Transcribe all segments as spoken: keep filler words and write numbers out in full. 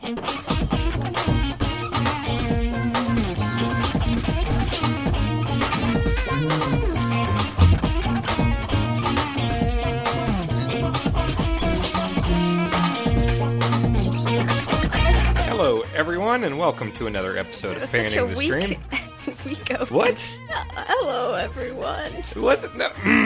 Hello, everyone, and welcome to another episode of Panning the weak, Stream. week of What? Uh, hello, everyone. Was it? No.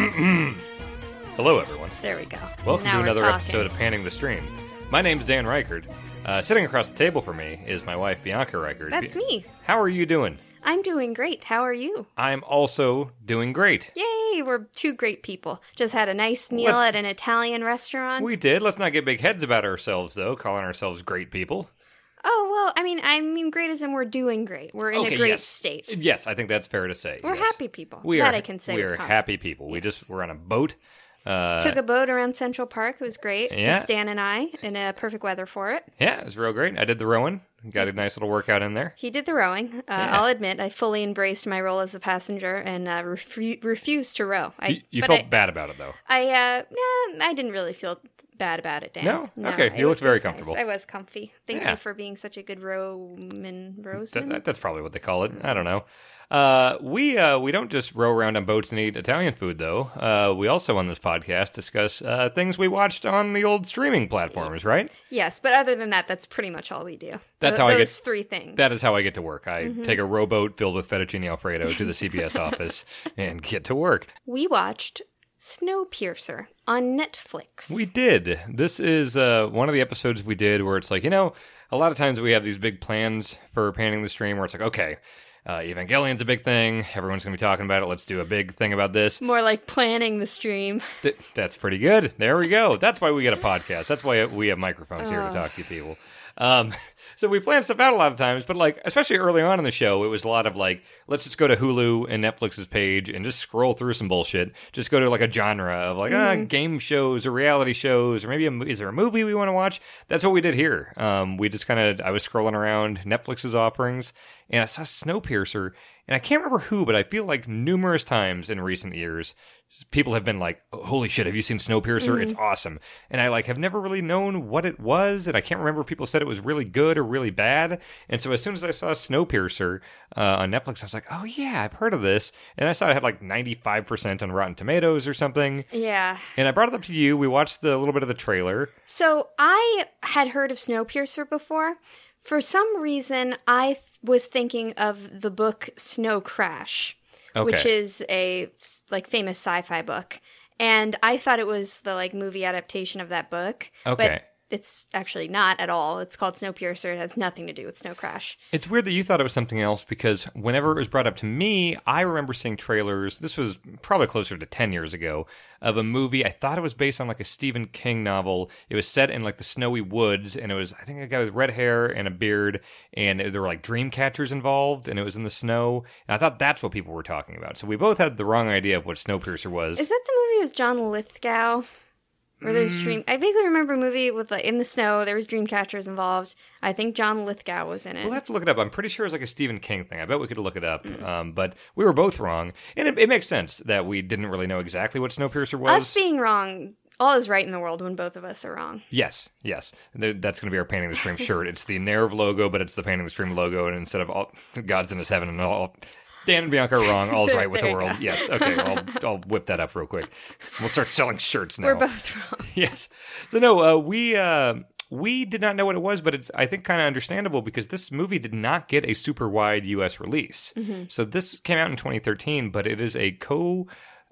Hello, everyone. There we go. Welcome now to we're another talking. episode of Panning the Stream. My name's Dan Reichard. Uh, sitting across the table from me is my wife, Bianca Reichard. That's Bi- me. How are you doing? I'm doing great. How are you? I'm also doing great. Yay, we're two great people. Just had a nice meal Let's- at an Italian restaurant. We did. Let's not get big heads about ourselves, though, calling ourselves great people. Oh, well, I mean, I mean great as in we're doing great. We're in Okay, a great yes. state. Yes, I think that's fair to say. We're yes. happy people. We that are, I can say We with are confidence. happy people. We Yes. just we're on a boat. Uh, Took a boat around Central Park. It was great. Yeah. Just Dan and I, in a perfect weather for it. yeah, it was real great. I did the rowing. Got a nice little workout in there. He did the rowing. Uh, Yeah. I'll admit, I fully embraced my role as the passenger and uh, refu- refused to row. I, You, you but felt I, bad about it, though. I, uh, nah, I didn't really feel bad about it, Dan. No? Okay, it you was- looked very it was nice. comfortable. I was comfy. Thank Yeah. you for being such a good rowman. That, Roseman? that- that's probably what they call it. I don't know. Uh, we uh, we don't just row around on boats and eat Italian food, though. Uh, we also on this podcast discuss uh, things we watched on the old streaming platforms, right? Yes, but other than that, that's pretty much all we do. That's Th- how I Those get- three things. That is how I get to work. I Mm-hmm. take a rowboat filled with fettuccine alfredo to the C B S office and get to work. We watched Snowpiercer on Netflix. We did. This is uh, one of the episodes we did where it's like, you know, a lot of times we have these big plans for Panning the Stream where it's like, okay, uh, Evangelion's a big thing. Everyone's going to be talking about it. Let's do a big thing about this. More like planning the stream. Th- that's pretty good. There we go. That's why we get a podcast. That's why we have microphones here to talk to you people. Um, so we plan stuff out a lot of times, but like, especially early on in the show, it was a lot of like, let's just go to Hulu and Netflix's page and just scroll through some bullshit. Just go to like a genre of like, ah, game shows or reality shows, or maybe a, mo- is there a movie we want to watch? That's what we did here. Um, we just kind of, I was scrolling around Netflix's offerings and I saw Snowpiercer, and I can't remember who, but I feel like numerous times in recent years, people have been like, oh, holy shit, have you seen Snowpiercer? Mm-hmm. It's awesome. And I like have never really known what it was, and I can't remember if people said it was really good or really bad. And so as soon as I saw Snowpiercer uh, on Netflix, I was like, oh yeah, I've heard of this. And I saw it had like ninety-five percent on Rotten Tomatoes or something. Yeah. And I brought it up to you. We watched the, a little bit of the trailer. So I had heard of Snowpiercer before. For some reason, I th- was thinking of the book Snow Crash, Okay. which is a like famous sci-fi book, and I thought it was the like movie adaptation of that book. Okay. But it's actually not at all. It's called Snowpiercer. It has nothing to do with Snow Crash. It's weird that you thought it was something else because whenever it was brought up to me, I remember seeing trailers. This was probably closer to ten years ago of a movie. I thought it was based on like a Stephen King novel. It was set in like the snowy woods, and it was, I think, a guy with red hair and a beard, and there were like dream catchers involved, and it was in the snow. And I thought that's what people were talking about. So we both had the wrong idea of what Snowpiercer was. Is that the movie with John Lithgow? Where there's Mm. dream. I vaguely remember a movie with like in the snow. There was dream catchers involved. I think John Lithgow was in it. We'll have to look it up. I'm pretty sure it's like a Stephen King thing. I bet we could look it up. Um, but we were both wrong. And it, it makes sense that we didn't really know exactly what Snowpiercer was. Us being wrong, all is right in the world when both of us are wrong. Yes, yes. Th- That's going to be our Painting the Stream shirt. It's the Nerve logo, but it's the Painting the Stream logo. And instead of all God's in his heaven and all... Dan and Bianca are wrong. All's right with the There you world. go. Yes. Okay. I'll, I'll whip that up real quick. We'll start selling shirts now. We're both wrong. Yes. So no, uh, we uh, we did not know what it was, but it's I think kind of understandable because this movie did not get a super wide U S release. Mm-hmm. So this came out in twenty thirteen, but it is a co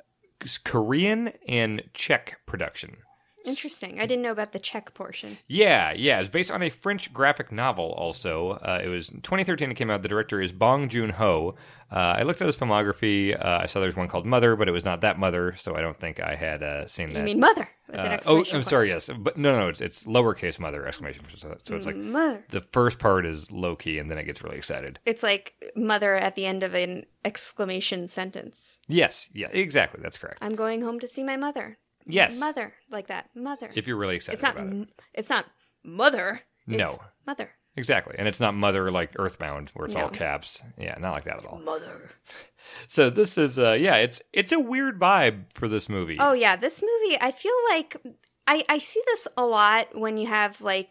Korean and Czech production. Interesting. I didn't know about the Czech portion. Yeah, yeah. It's based on a French graphic novel also. Uh, it was twenty thirteen it came out. The director is Bong Joon-ho. Uh, I looked at his filmography. Uh, I saw there's one called Mother, but it was not that Mother, so I don't think I had uh, seen that. You mean mother? With an Uh, oh, exclamation I'm point. sorry, yes. But no, no, it's, it's lowercase Mother, exclamation point. So, so it's like Mother. the first part is low-key, and then it gets really excited. It's like mother at the end of an exclamation sentence. Yes, yeah, exactly. That's correct. I'm going home to see my mother. Yes. Mother. Like that. Mother. If you're really excited it's not about it. m- it's not mother. It's No. Mother. Exactly. And it's not Mother like Earthbound, where it's No. all caps. Yeah, not like that at all. Mother. So this is, uh, yeah, it's it's a weird vibe for this movie. Oh yeah, this movie, I feel like I I see this a lot when you have like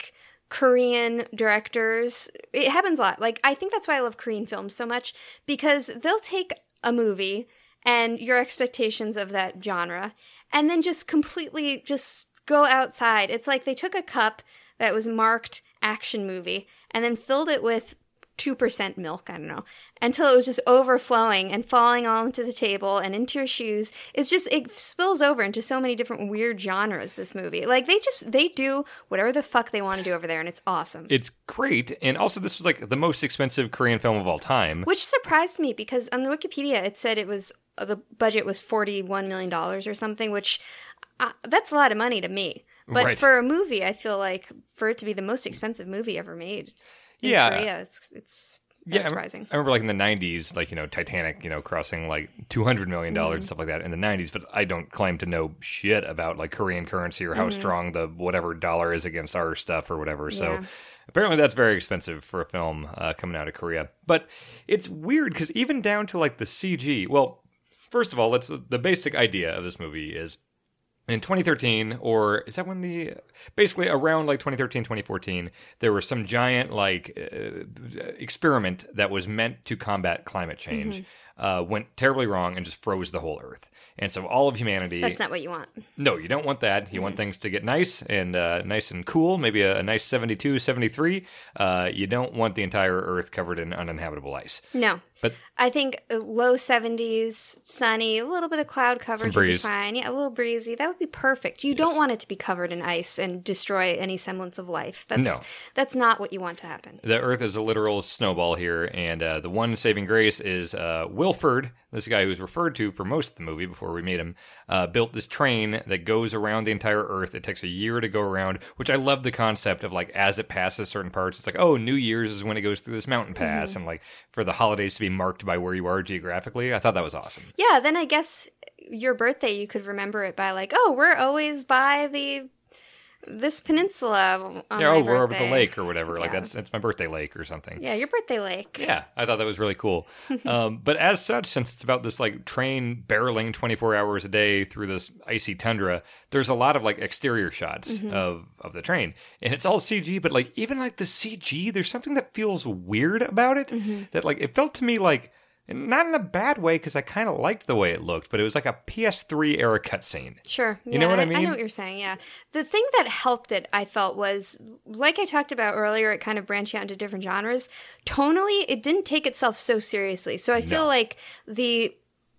Korean directors. It happens a lot. Like, I think that's why I love Korean films so much, because they'll take a movie and your expectations of that genre and then just completely just go outside. It's like they took a cup that was marked action movie and then filled it with two percent milk, I don't know, until it was just overflowing and falling onto the table and into your shoes. It's just, it spills over into so many different weird genres, this movie. Like, they just, they do whatever the fuck they want to do over there, and it's awesome. It's great. And also, this was like the most expensive Korean film of all time. Which surprised me, because on the Wikipedia, it said it was, uh, the budget was forty-one million dollars or something, which, uh, that's a lot of money to me. But right. for a movie, I feel like for it to be the most expensive movie ever made in yeah. Korea, it's, it's yeah, surprising. I remember like in the nineties, like, you know, Titanic, you know, crossing like two hundred million dollars mm-hmm. and stuff like that in the nineties. But I don't claim to know shit about like Korean currency or how mm-hmm. strong the whatever dollar is against our stuff or whatever. So yeah. apparently that's very expensive for a film uh, coming out of Korea. But it's weird because even down to like the C G, well, first of all, let's the basic idea of this movie is in twenty thirteen, or is that when the, basically around like twenty thirteen, twenty fourteen, there was some giant like uh, experiment that was meant to combat climate change, mm-hmm. uh, went terribly wrong and just froze the whole earth. And so all of humanity... That's not what you want. No, you don't want that. You mm-hmm. want things to get nice and uh, nice and cool, maybe a, a nice seventy-two, seventy-three. Uh, you don't want the entire earth covered in uninhabitable ice. No. But I think low seventies, sunny, a little bit of cloud coverage would be fine. Yeah, a little breezy. That would be perfect. You yes. don't want it to be covered in ice and destroy any semblance of life. That's, no. That's not what you want to happen. The earth is a literal snowball here, and uh, the one saving grace is uh, Wilford, this guy who's referred to for most of the movie before we meet him, uh, built this train that goes around the entire earth. It takes a year to go around, which I love the concept of, like, as it passes certain parts, it's like, oh, New Year's is when it goes through this mountain pass, mm-hmm. and, like, for the holidays to be marked by where you are geographically. I thought that was awesome. Yeah, then I guess your birthday, you could remember it by, like, oh, we're always by the... this peninsula on yeah, my oh, we're birthday. over the lake or whatever. Yeah. Like, that's it's my birthday lake or something. Yeah, your birthday lake. Yeah, I thought that was really cool. um, but as such, since it's about this, like, train barreling twenty-four hours a day through this icy tundra, there's a lot of, like, exterior shots mm-hmm. of, of the train. And it's all C G, but, like, even, like, the C G, there's something that feels weird about it. Mm-hmm. That, like, it felt to me like... not in a bad way, because I kind of liked the way it looked, but it was like a P S three era cutscene. Sure. You yeah, know what I mean? I know what you're saying, yeah. The thing that helped it, I felt, was, like I talked about earlier, it kind of branched out into different genres. Tonally, it didn't take itself so seriously. So I feel no. like the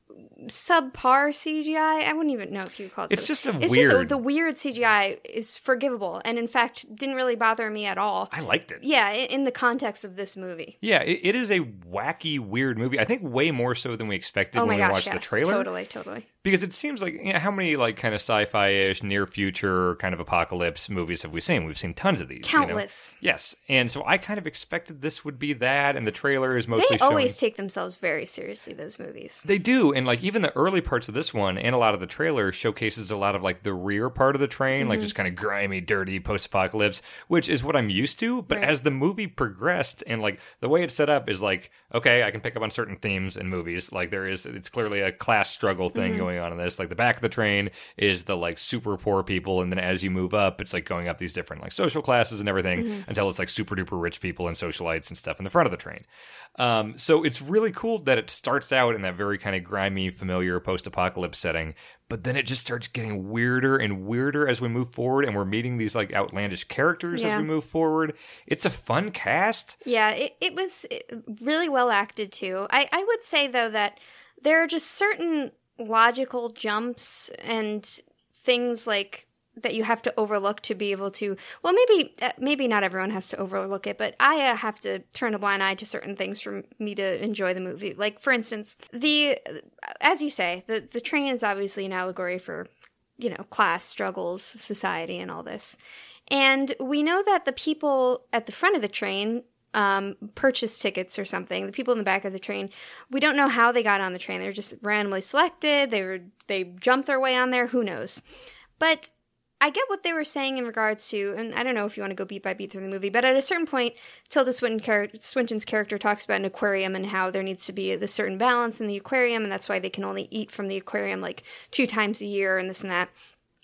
subpar C G I, I wouldn't even know if you would call it. It's just a it's weird. Just, the weird C G I is forgivable, and in fact, didn't really bother me at all. I liked it. Yeah, in the context of this movie. Yeah, it, it is a wacky, weird movie. I think way more so than we expected oh when my we gosh, watched yes, the trailer. Totally, totally. Because it seems like, you know, how many like kind of sci-fi-ish, near future kind of apocalypse movies have we seen? We've seen tons of these. Countless. You know? Yes, and so I kind of expected this would be that, and the trailer is mostly. They showing... always take themselves very seriously. Those movies. They do, and like even the early parts of this one and a lot of the trailer showcases a lot of like the rear part of the train, mm-hmm. like just kind of grimy, dirty post-apocalypse, which is what I'm used to. But right. as the movie progressed, and like the way it's set up is like, okay, I can pick up on certain themes in movies. Like there is, it's clearly a class struggle thing mm-hmm. going on in this. Like the back of the train is the like super poor people, and then as you move up, it's like going up these different like social classes and everything mm-hmm. until it's like super duper rich people and socialites and stuff in the front of the train. Um, so it's really cool that it starts out in that very kind of grimy, familiar post-apocalypse setting, but then it just starts getting weirder and weirder as we move forward, and we're meeting these like outlandish characters yeah. as we move forward. It's a fun cast. Yeah, it, it was really well acted too. I, I would say though that there are just certain logical jumps and things like that you have to overlook to be able to, well, maybe uh, maybe not everyone has to overlook it, but I uh, have to turn a blind eye to certain things for me to enjoy the movie. Like, for instance, the, as you say, the, the train is obviously an allegory for, you know, class struggles, society, and all this. And we know that the people at the front of the train um, purchase tickets or something. The people in the back of the train, we don't know how they got on the train. They were just randomly selected. They were they jumped their way on there. Who knows? But I get what they were saying in regards to, and I don't know if you want to go beat by beat through the movie, but at a certain point, Tilda Swinton char- Swinton's character talks about an aquarium and how there needs to be a certain balance in the aquarium, and that's why they can only eat from the aquarium like two times a year and this and that.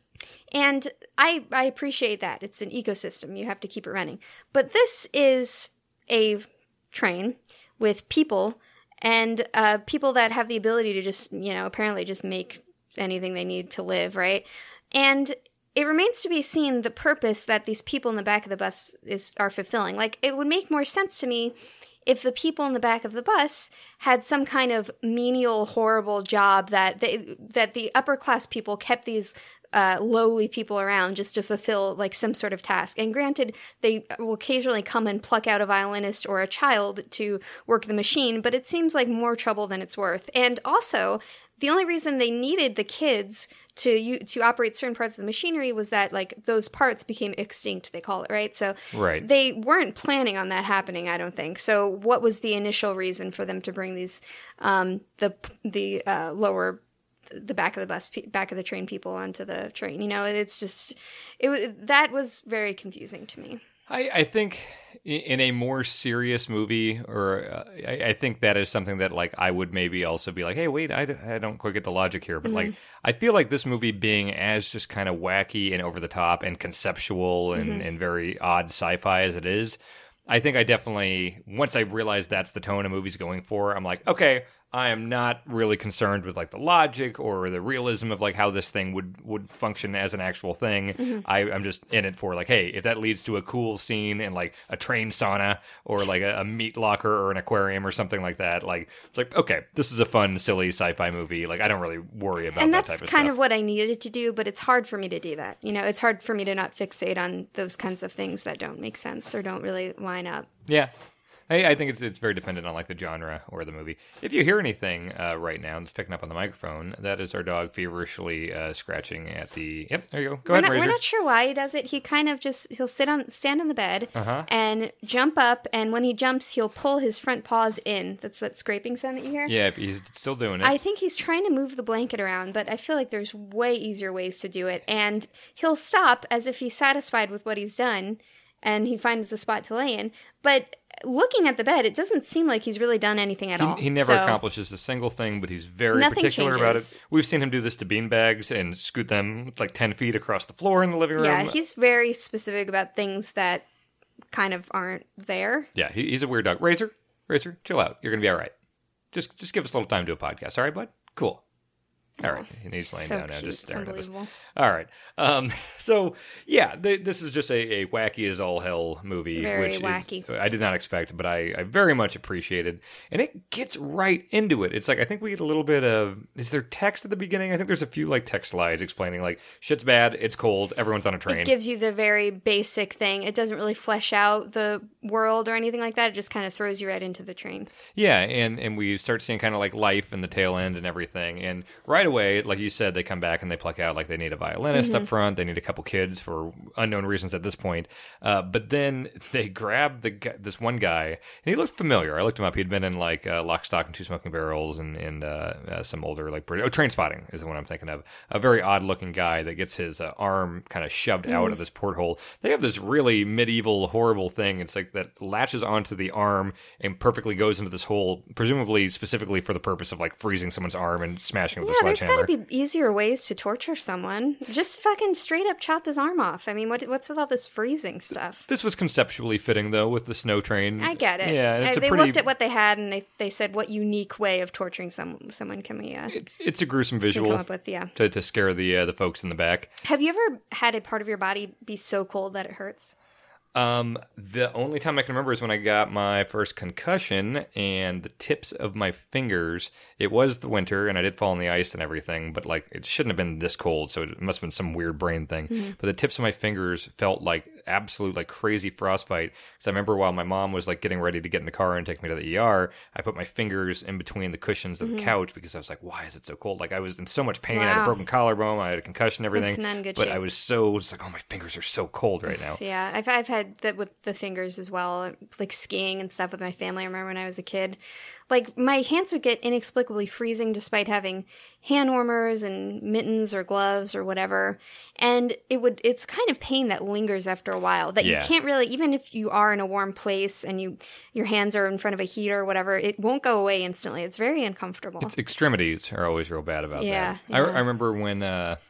And I, I appreciate that. It's an ecosystem. You have to keep it running. But this is a train with people and uh, people that have the ability to just, you know, apparently just make anything they need to live, right? And it remains to be seen the purpose that these people in the back of the bus is are fulfilling. Like, it would make more sense to me if the people in the back of the bus had some kind of menial, horrible job that they, that the upper class people kept these uh, lowly people around just to fulfill like some sort of task. And granted, they will occasionally come and pluck out a violinist or a child to work the machine, but it seems like more trouble than it's worth. And also, the only reason they needed the kids to u- to operate certain parts of the machinery was that like those parts became extinct, they call it, right? So right. they weren't planning on that happening, I don't think. So what was the initial reason for them to bring these um, the the uh, lower the back of the bus back of the train people onto the train? You know, it's just it was that was very confusing to me. I, I think in a more serious movie, or uh, I, I think that is something that like I would maybe also be like, hey, wait, I, I don't quite get the logic here. But mm-hmm. like, I feel like this movie being as just kind of wacky and over the top and conceptual and, mm-hmm. and very odd sci-fi as it is, I think I definitely, once I realized that's the tone a movie's going for, I'm like, okay, I am not really concerned with like the logic or the realism of like how this thing would, would function as an actual thing. Mm-hmm. I, I'm just in it for like, hey, if that leads to a cool scene in like a train sauna or like a, a meat locker or an aquarium or something like that, like it's like, okay, this is a fun, silly sci-fi movie. Like I don't really worry about and that type of stuff. And that's stuff. kind of what I needed to do, but it's hard for me to do that. You know, it's hard for me to not fixate on those kinds of things that don't make sense or don't really line up. Yeah. I, I think it's it's very dependent on like the genre or the movie. If you hear anything uh, right now that's picking up on the microphone, that is our dog feverishly uh, scratching at the. Yep, there you go. Go we're ahead, not, Razor. We're not sure why he does it. He kind of just he'll sit on stand on the bed uh-huh. and jump up, and when he jumps, he'll pull his front paws in. That's that scraping sound that you hear. Yeah, he's still doing it. I think he's trying to move the blanket around, but I feel like there's way easier ways to do it. And he'll stop as if he's satisfied with what he's done, and he finds a spot to lay in, but looking at the bed, it doesn't seem like he's really done anything at he, all. He never so, accomplishes a single thing, but he's very nothing particular changes. about it. We've seen him do this to beanbags and scoot them like ten feet across the floor in the living room. Yeah, he's very specific about things that kind of aren't there. Yeah, he, he's a weird dog. Razor, Razor, chill out. You're going to be all right. Just just give us a little time to do a podcast. All right, bud? Cool. All right, and he's laying so down now, cute. just staring at us. All right, um, so yeah, th- this is just a, a wacky as all hell movie, Very which wacky. Is, I did not expect, but I, I very much appreciated, and it gets right into it. It's like I think we get a little bit of is there text at the beginning? I think there's a few like text slides explaining like shit's bad, it's cold, everyone's on a train. It gives you the very basic thing. It doesn't really flesh out the world or anything like that. It just kind of throws you right into the train. Yeah, and and we start seeing kind of like life and the tail end and everything, and right away, like you said, they come back and they pluck out like they need a violinist mm-hmm. up front, they need a couple kids for unknown reasons at this point, uh, but then they grab the this one guy, and he looked familiar. I looked him up. He'd been in like uh, Lock, Stock, and Two Smoking Barrels and, and uh, uh, some older like British, oh, Trainspotting is the one I'm thinking of. A very odd looking guy that gets his uh, arm kind of shoved mm. out of this porthole. They have this really medieval horrible thing. It's like that latches onto the arm and perfectly goes into this hole, presumably specifically for the purpose of like freezing someone's arm and smashing it with yeah, a sledgehammer. There's got to be easier ways to torture someone. Just fucking straight up chop his arm off. I mean, what what's with all this freezing stuff? This was conceptually fitting, though, with the snow train. I get it. Yeah, it's I, a they pretty... looked at what they had and they, they said, what unique way of torturing some, someone can we uh, it's, it's a gruesome visual come up with, yeah. to, to scare the uh, the folks in the back. Have you ever had a part of your body be so cold that it hurts? Um, the only time I can remember is when I got my first concussion and the tips of my fingers, it was the winter and I did fall on the ice and everything, but like it shouldn't have been this cold. So it must have been some weird brain thing, mm-hmm. but the tips of my fingers felt like absolute like crazy frostbite. Cause I remember while my mom was like getting ready to get in the car and take me to the E R, I put my fingers in between the cushions of mm-hmm. the couch because I was like, why is it so cold? Like I was in so much pain. Wow. I had a broken collarbone. I had a concussion and everything, Not in good but shape. I was so it's like, oh, my fingers are so cold right now. Yeah. I've, I've had that with the fingers as well, like skiing and stuff with my family. I remember when I was a kid, like my hands would get inexplicably freezing despite having hand warmers and mittens or gloves or whatever. And it would, it's kind of pain that lingers after a while that yeah. you can't really, even if you are in a warm place and you, your hands are in front of a heater or whatever, it won't go away instantly. It's very uncomfortable. It's extremities are always real bad about yeah, that. Yeah. I, I remember when, uh,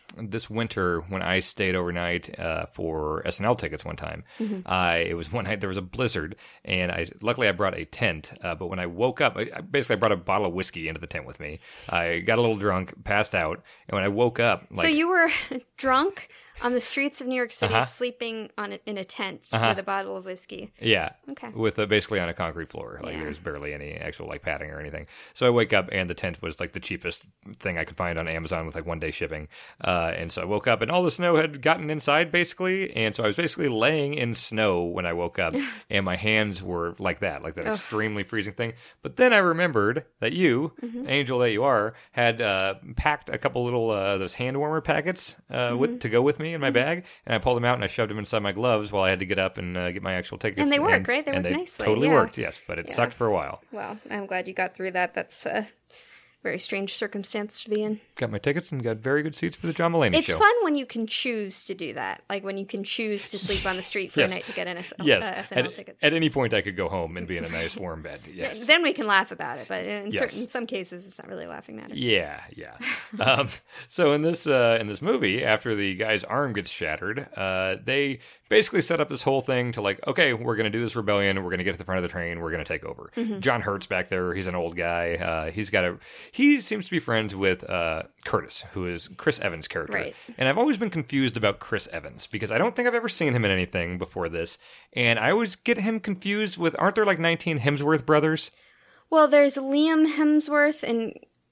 this winter when I stayed overnight uh, for S N L tickets one time. Mm-hmm. I it was one night there was a blizzard, and I luckily I brought a tent. Uh, but when I woke up, I, I basically I brought a bottle of whiskey into the tent with me. I got a little drunk, passed out, and when I woke up, like, so you were drunk on the streets of New York City, uh-huh. sleeping on a, in a tent uh-huh. with a bottle of whiskey. Yeah. Okay. With a, basically on a concrete floor. Like yeah. there's barely any actual like padding or anything. So I wake up and the tent was like the cheapest thing I could find on Amazon with like one day shipping. Uh, and so I woke up and all the snow had gotten inside basically. And so I was basically laying in snow when I woke up and my hands were like that, like that Ugh. extremely freezing thing. But then I remembered that you, mm-hmm. angel that you are, had uh, packed a couple little uh, those hand warmer packets uh, mm-hmm. with, to go with me in my mm-hmm. bag. And I pulled them out and I shoved them inside my gloves while I had to get up and uh, get my actual tickets. And they work, and, right? They and work they nicely. Totally yeah. worked, yes. But it yeah. sucked for a while. Well, I'm glad you got through that. That's a very strange circumstance to be in. Got my tickets and got very good seats for the John Mulaney it's show. It's fun when you can choose to do that. Like when you can choose to sleep on the street for yes. a night to get N S L, yes. uh, S N L at, tickets. At any point I could go home and be in a nice warm bed. Yes. Then we can laugh about it. But in, yes. certain, in some cases, it's not really a laughing matter. Yeah, yeah. um, so in this uh, in this movie, after the guy's arm gets shattered, uh, they basically set up this whole thing to like, okay, we're going to do this rebellion. We're going to get to the front of the train. We're going to take over. Mm-hmm. John Hurt's back there. He's an old guy. Uh, he's got a. He seems to be friends with uh, Curtis, who is Chris Evans' character. Right. And I've always been confused about Chris Evans because I don't think I've ever seen him in anything before this. And I always get him confused with. Aren't there like nineteen Hemsworth brothers? Well, there's Liam Hemsworth and.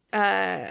Uh,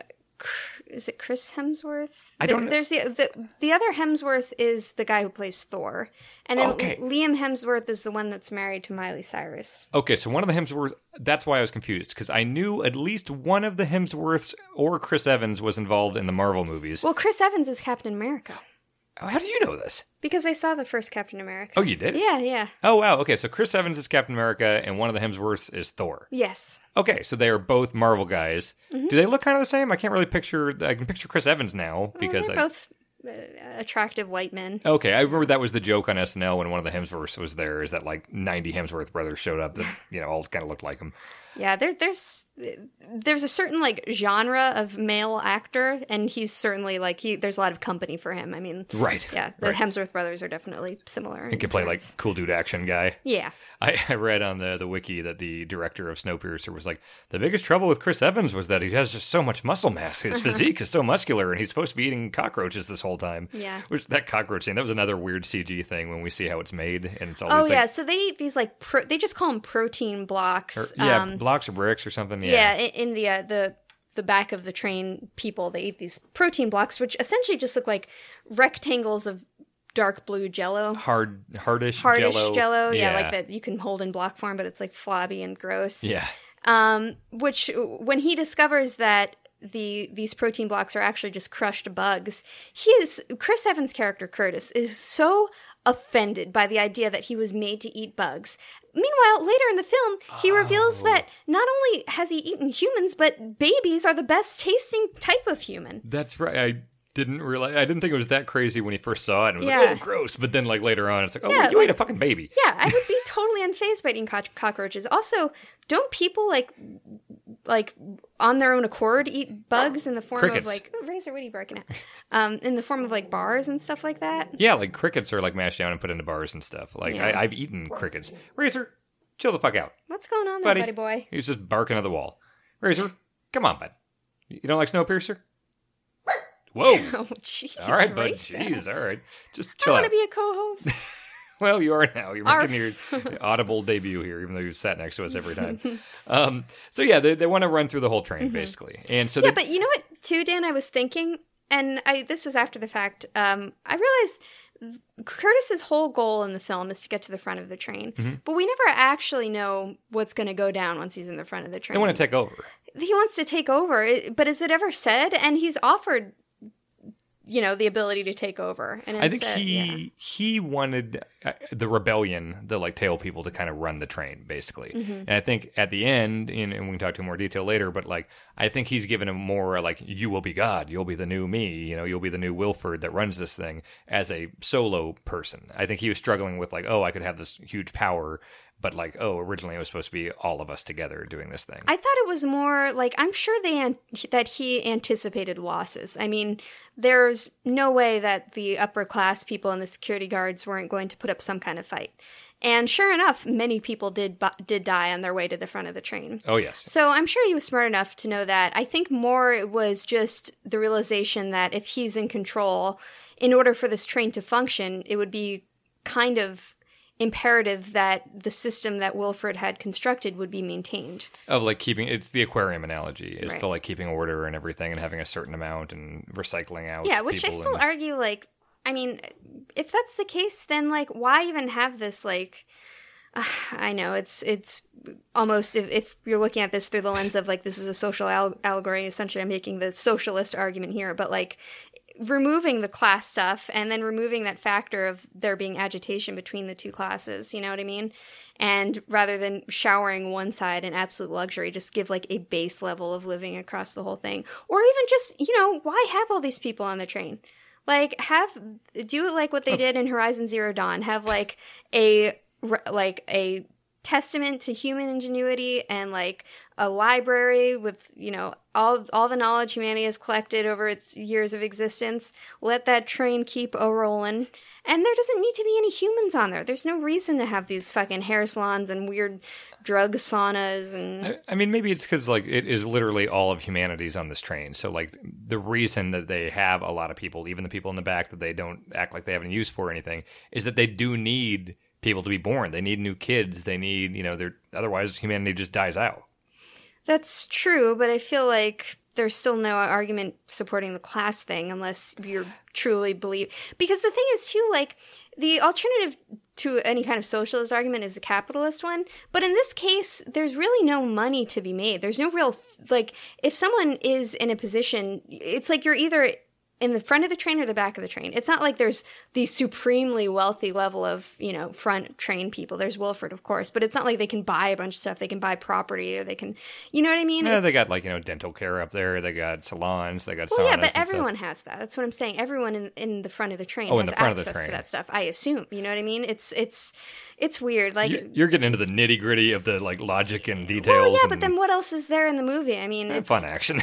Is it Chris Hemsworth? I don't know. There's the, the the other Hemsworth is the guy who plays Thor, and then okay. Liam Hemsworth is the one that's married to Miley Cyrus. Okay, so one of the Hemsworths. That's why I was confused because I knew at least one of the Hemsworths or Chris Evans was involved in the Marvel movies. Well, Chris Evans is Captain America. How do you know this? Because I saw the first Captain America. Oh, you did? Yeah, yeah. Oh, wow. Okay, so Chris Evans is Captain America, and one of the Hemsworths is Thor. Yes. Okay, so they are both Marvel guys. Mm-hmm. Do they look kind of the same? I can't really picture... I can picture Chris Evans now, because... Well, they're I, both uh, attractive white men. Okay, I remember that was the joke on S N L when one of the Hemsworths was there, is that like ninety Hemsworth brothers showed up that, you know, all kind of looked like him. Yeah, there, there's there's a certain like genre of male actor, and he's certainly like he. There's a lot of company for him. I mean, right? Yeah, the right. Hemsworth brothers are definitely similar. He can play like cool dude action guy. Yeah. I, I read on the the wiki that the director of Snowpiercer was like, the biggest trouble with Chris Evans was that he has just so much muscle mass. His physique is so muscular, and he's supposed to be eating cockroaches this whole time. Yeah. Which that cockroach scene, that was another weird C G thing when we see how it's made, and it's all. Oh these yeah, things. so they eat these like pro- they just call them protein blocks. Or, yeah, um, blocks or bricks or something. Yeah, yeah in the uh, the the back of the train, people they eat these protein blocks, which essentially just look like rectangles of dark blue Jello, hard, hardish, hardish Jello. Jello. Yeah, yeah, like that you can hold in block form, but it's like flabby and gross. Yeah. Um, which when he discovers that the these protein blocks are actually just crushed bugs, he is Chris Evans' character Curtis is so offended by the idea that he was made to eat bugs. Meanwhile, later in the film, he oh. reveals that not only has he eaten humans, but babies are the best tasting type of human. That's right. I didn't realize. I didn't think it was that crazy when he first saw it. And was yeah. like, oh, gross. But then, like later on, it's like, oh, yeah, wait, you like, ate a fucking baby. Yeah, I would be totally unfazed by eating co- cockroaches. Also, don't people like, like on their own accord eat bugs in the form Crickets. of like oh, Razor? What are you barking at? Um, in the form of like bars and stuff like that. Yeah, like crickets are like mashed down and put into bars and stuff. Like Yeah. I, I've eaten crickets. Razor, chill the fuck out, What's going on there, buddy. buddy boy? He's just barking at the wall. Razor, come on, bud. You don't like Snowpiercer? Whoa. Oh, jeez. All right, bud. Razor. Jeez, all right. Just I chill want out. to be a co-host. Well, you are now. You're Arf. making your audible debut here, even though you sat next to us every time. um, so yeah, they they want to run through the whole train, Mm-hmm. basically. And so Yeah, they, but you know what, too, Dan? I was thinking, and I this was after the fact. Um, I realized Curtis's whole goal in the film is to get to the front of the train, Mm-hmm. but we never actually know what's going to go down once he's in the front of the train. they want to take over. He wants to take over, but is it ever said? And he's offered, you know, the ability to take over. And I think instead, he yeah. he wanted uh, the rebellion, the like tail people, to kind of run the train, basically. Mm-hmm. And I think at the end, and, and we can talk to in more detail later, but like I think he's given him more like, you will be God, you'll be the new me, you know, you'll be the new Wilford that runs this thing as a solo person. I think he was struggling with like, oh, I could have this huge power. but like, oh, originally it was supposed to be all of us together doing this thing. I thought it was more like, I'm sure they an- that he anticipated losses. I mean, there's no way that the upper class people and the security guards weren't going to put up some kind of fight. And sure enough, many people did bu- did die on their way to the front of the train. Oh, yes. So I'm sure he was smart enough to know that. I think more it was just the realization that if he's in control, in order for this train to function, it would be kind of imperative that the system that Wilford had constructed would be maintained. Of like keeping, it's the aquarium analogy. It's Right. the like keeping order and everything and having a certain amount and recycling out. Yeah, which I people still and- argue, like, I mean, if that's the case, then, like, why even have this, like, uh, I know, it's it's almost, if, if you're looking at this through the lens of, like, this is a social al- allegory, essentially I'm making the socialist argument here, but, like, removing the class stuff and then removing that factor of there being agitation between the two classes, you know what I mean? And rather than showering one side in absolute luxury, just give like a base level of living across the whole thing. Or even just, you know, why have all these people on the train? Like, have, do it like what they did in Horizon Zero Dawn. Have like a, like a testament to human ingenuity and like a library with, you know, all all the knowledge humanity has collected over its years of existence. Let that train keep a rolling. And there doesn't need to be any humans on there. There's no reason to have these fucking hair salons and weird drug saunas and... I, I mean, maybe it's because like it is literally all of humanity's on this train. So like the reason that they have a lot of people, even the people in the back that they don't act like they have any use for or anything, is that they do need people to be born. They need new kids. They need, you know, they're otherwise humanity just dies out. That's true, but I feel like there's still no argument supporting the class thing unless you truly believe. Because the thing is, too, like, the alternative to any kind of socialist argument is the capitalist one. But in this case, there's really no money to be made. There's no real, like, if someone is in a position, it's like you're either in the front of the train or the back of the train. It's not like there's the supremely wealthy level of, you know, front train people. There's Wilford, of course, but it's not like they can buy a bunch of stuff. They can buy property or they can, you know what I mean? Yeah, It's, they got like, you know, dental care up there. They got salons. They got well, saunas. yeah, but and everyone stuff. has that. That's what I'm saying. Everyone in, in the front of the train Oh, in has the front of the access to train. that stuff. I assume. You know what I mean? It's it's it's weird. Like, You- You're getting into the nitty gritty of the like logic and details. well, yeah, and, but then what else is there in the movie? I mean, eh, it's fun action.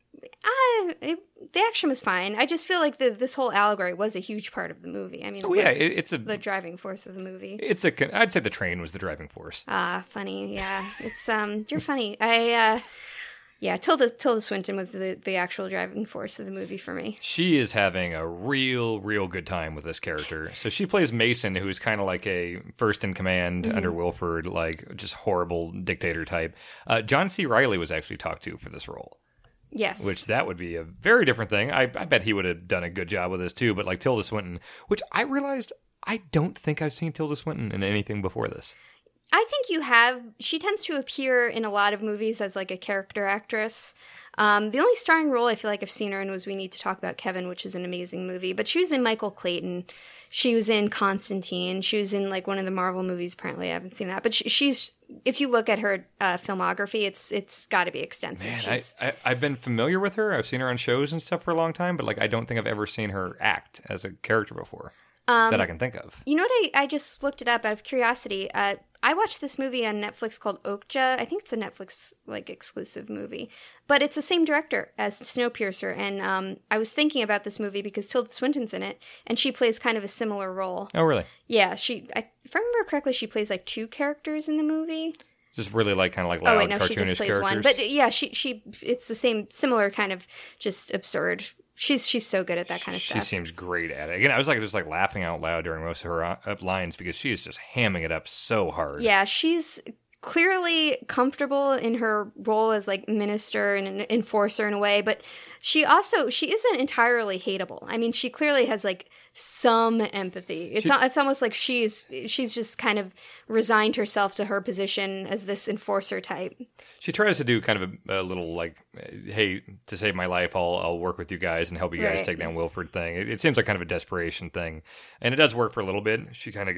I, it, the action was fine. I just feel like the, this whole allegory was a huge part of the movie. I mean, Oh it yeah, was it, it's a the driving force of the movie. it's a. con- I'd say the train was the driving force. Ah, funny. Yeah, it's um, you're funny. I uh, yeah, Tilda Tilda Swinton was the the actual driving force of the movie for me. She is having a real, real good time with this character. So she plays Mason, who's kind of like a first in command Mm-hmm. under Wilford, like just horrible dictator type. Uh, John C. Reilly was actually talked to for this role. Yes, Which that would be a very different thing. I, I bet he would have done a good job with this too. But like Tilda Swinton, which I realized I don't think I've seen Tilda Swinton in anything before this. I think you have. She tends to appear in a lot of movies as like a character actress. Um, the only starring role I feel like I've seen her in was We Need to Talk About Kevin, which is an amazing movie. But she was in Michael Clayton. She was in Constantine. She was in like one of the Marvel movies. Apparently, I haven't seen that. But she, she's, if you look at her uh, filmography, it's it's got to be extensive. Man, I, She's, I, I've been familiar with her. I've seen her on shows and stuff for a long time, but like I don't think I've ever seen her act as a character before um, that I can think of. You know what? I, I just looked it up out of curiosity. Uh, I watched this movie on Netflix called Okja. I think it's a Netflix like exclusive movie, but it's the same director as Snowpiercer. And um, I was thinking about this movie because Tilda Swinton's in it, and she plays kind of a similar role. Oh, really? Yeah, she. I, if I remember correctly, she plays like two characters in the movie. Just really like kind of like loud Oh wait, no, cartoonish she just plays characters. one. But yeah, she she. It's the same, similar kind of just absurd. She's she's so good at that kind of she stuff. seems great at it. Again, I was like just like laughing out loud during most of her uh, lines because she is just hamming it up so hard. Yeah, she's clearly comfortable in her role as like minister and an enforcer in a way, but she also she isn't entirely hateable. I mean, she clearly has like some empathy. It's She- not it's almost like she's she's just kind of resigned herself to her position as this enforcer type. She tries to do kind of a, a little like, hey, to save my life, I'll I'll work with you guys and help you guys Right. take down Wilford thing. It, it seems like kind of a desperation thing, and it does work for a little bit. She kind of gets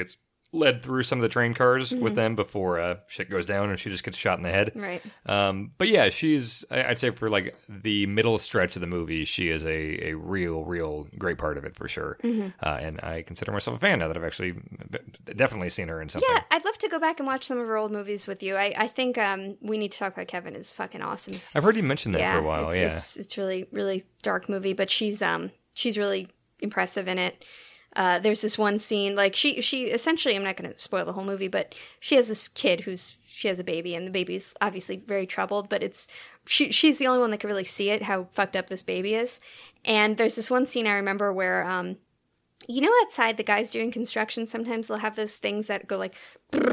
led through some of the train cars mm-hmm. with them before uh, shit goes down and she just gets shot in the head. Right. Um, but yeah, she's, I'd say for like the middle stretch of the movie, she is a, a real, real great part of it for sure. Mm-hmm. Uh, and I consider myself a fan now that I've actually definitely seen her in something. Yeah, I'd love to go back and watch some of her old movies with you. I, I think um, We Need to Talk About Kevin is fucking awesome. I've heard you mention that yeah, for a while, it's, yeah. It's, it's really, really dark movie, but she's um she's really impressive in it. Uh, there's this one scene, like, she, she essentially, I'm not going to spoil the whole movie, but she has this kid who's, she has a baby, and the baby's obviously very troubled, but it's, she, she's the only one that can really see it, how fucked up this baby is. And there's this one scene I remember where, um, you know, outside the guys doing construction, sometimes they'll have those things that go like,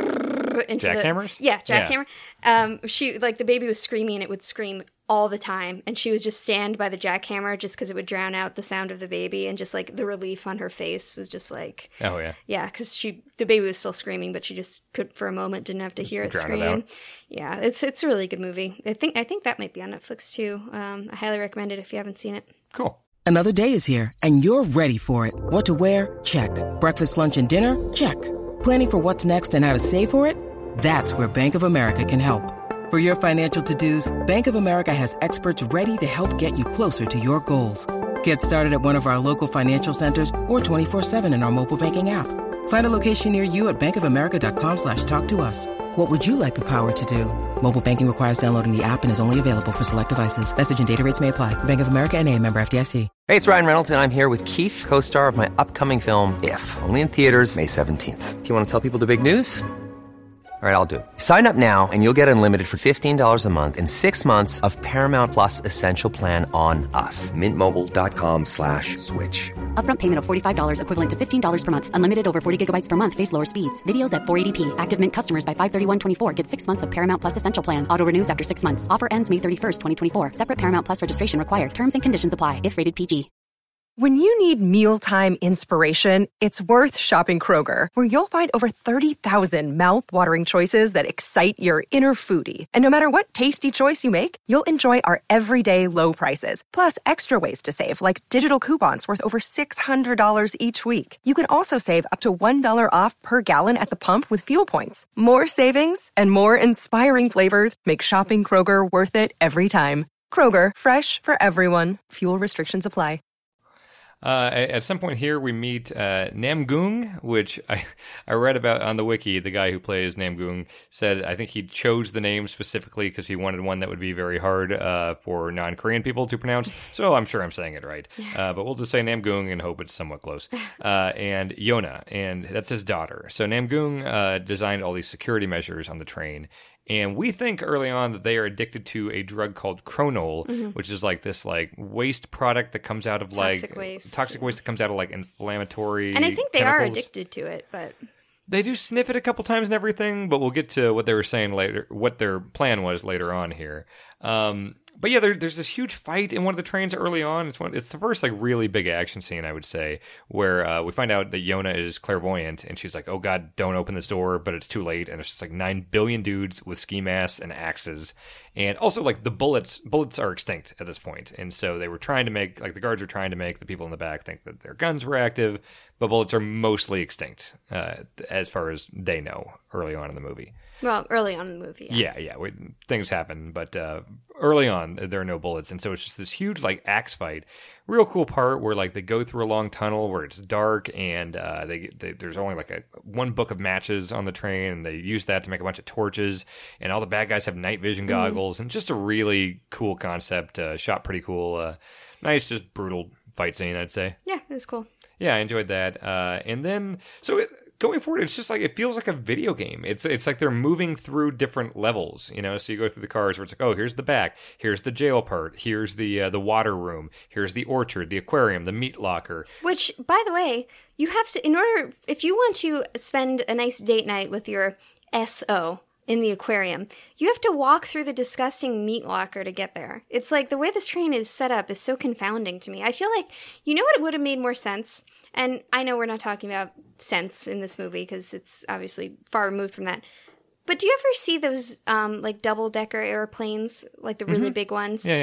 into jackhammers? The, yeah, jackhammer. Yeah. Um, she, like, the baby was screaming, and it would scream all the time, and she was just stand by the jackhammer just because it would drown out the sound of the baby, and just like the relief on her face was just like, oh yeah, yeah, because she the baby was still screaming, but she just could for a moment didn't have to just hear it scream. It yeah, it's it's a really good movie. I think I think that might be on Netflix too. Um, I highly recommend it if you haven't seen it. Cool. Another day is here, and you're ready for it. What to wear? Check. Breakfast, lunch, and dinner? Check. Planning for what's next and how to save for it? That's where Bank of America can help. For your financial to-dos, Bank of America has experts ready to help get you closer to your goals. Get started at one of our local financial centers or twenty-four seven in our mobile banking app. Find a location near you at bankofamerica.com slash talk to us. What would you like the power to do? Mobile banking requires downloading the app and is only available for select devices. Message and data rates may apply. Bank of America N A, member F D I C. Hey, it's Ryan Reynolds, and I'm here with Keith, co-star of my upcoming film, If, only in theaters May seventeenth. Do you want to tell people the big news? All right, I'll do it. Sign up now and you'll get unlimited for fifteen dollars a month and six months of Paramount Plus Essential Plan on us. Mintmobile.com slash switch. Upfront payment of forty-five dollars equivalent to fifteen dollars per month. Unlimited over forty gigabytes per month. Face lower speeds. Videos at four eighty p. Active Mint customers by five thirty-one twenty-four get six months of Paramount Plus Essential Plan. Auto renews after six months. Offer ends May thirty-first, twenty twenty-four. Separate Paramount Plus registration required. Terms and conditions apply if rated P G. When you need mealtime inspiration, it's worth shopping Kroger, where you'll find over thirty thousand mouth-watering choices that excite your inner foodie. And no matter what tasty choice you make, you'll enjoy our everyday low prices, plus extra ways to save, like digital coupons worth over six hundred dollars each week. You can also save up to one dollar off per gallon at the pump with fuel points. More savings and more inspiring flavors make shopping Kroger worth it every time. Kroger, fresh for everyone. Fuel restrictions apply. Uh, at some point here, we meet uh, Namgung, which I, I read about on the wiki. The guy who plays Namgung said I think he chose the name specifically because he wanted one that would be very hard uh, for non-Korean people to pronounce. So I'm sure I'm saying it right. Uh, but we'll just say Namgung and hope it's somewhat close. Uh, and Yona, and that's his daughter. So Namgung uh, designed all these security measures on the train. And we think early on that they are addicted to a drug called Cronol, mm-hmm. which is like this like waste product that comes out of like toxic waste. Toxic waste that comes out of like inflammatory. And I think they chemicals. are addicted to it, but they do sniff it a couple times and everything. But we'll get to what they were saying later, what their plan was later on here. Um, but yeah, there, there's this huge fight in one of the trains early on. It's one. It's the first like really big action scene, I would say, where uh, we find out that Yona is clairvoyant, and she's like, "Oh God, don't open this door!" But it's too late, and it's just like nine billion dudes with ski masks and axes, and also like the bullets. Bullets are extinct at this point, and so they were trying to make like the guards were trying to make the people in the back think that their guns were active, but bullets are mostly extinct uh, as far as they know early on in the movie. Well, early on in the movie, yeah. Yeah, yeah. We, things happen, but uh, early on, there are no bullets. And so it's just this huge, like, axe fight. Real cool part where, like, they go through a long tunnel where it's dark, and uh, they, they there's only, like, a one book of matches on the train, and they use that to make a bunch of torches, and all the bad guys have night vision goggles, mm. and just a really cool concept. Uh, shot pretty cool. Uh, nice, just brutal fight scene, I'd say. Yeah, it was cool. Yeah, I enjoyed that. Uh, and then, so it... Going forward, it's just like, it feels like a video game. It's it's like they're moving through different levels, you know? So you go through the cars where it's like, oh, here's the back, here's the jail part, here's the uh, the water room, here's the orchard, the aquarium, the meat locker. Which, by the way, you have to, in order, if you want to spend a nice date night with your S O in the aquarium, you have to walk through the disgusting meat locker to get there. It's like, the way this train is set up is so confounding to me. I feel like, you know what would have made more sense? And I know we're not talking about sense in this movie because it's obviously far removed from that. But do you ever see those um, like double-decker airplanes, like the really mm-hmm. big ones? Yeah, yeah.